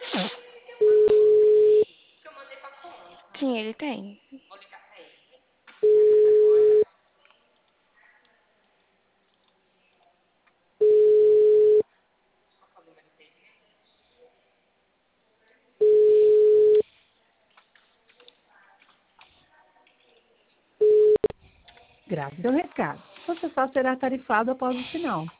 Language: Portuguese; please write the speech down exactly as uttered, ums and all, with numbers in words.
Sim, ele tem. Grave seu recado. Você só será tarifado após o sinal.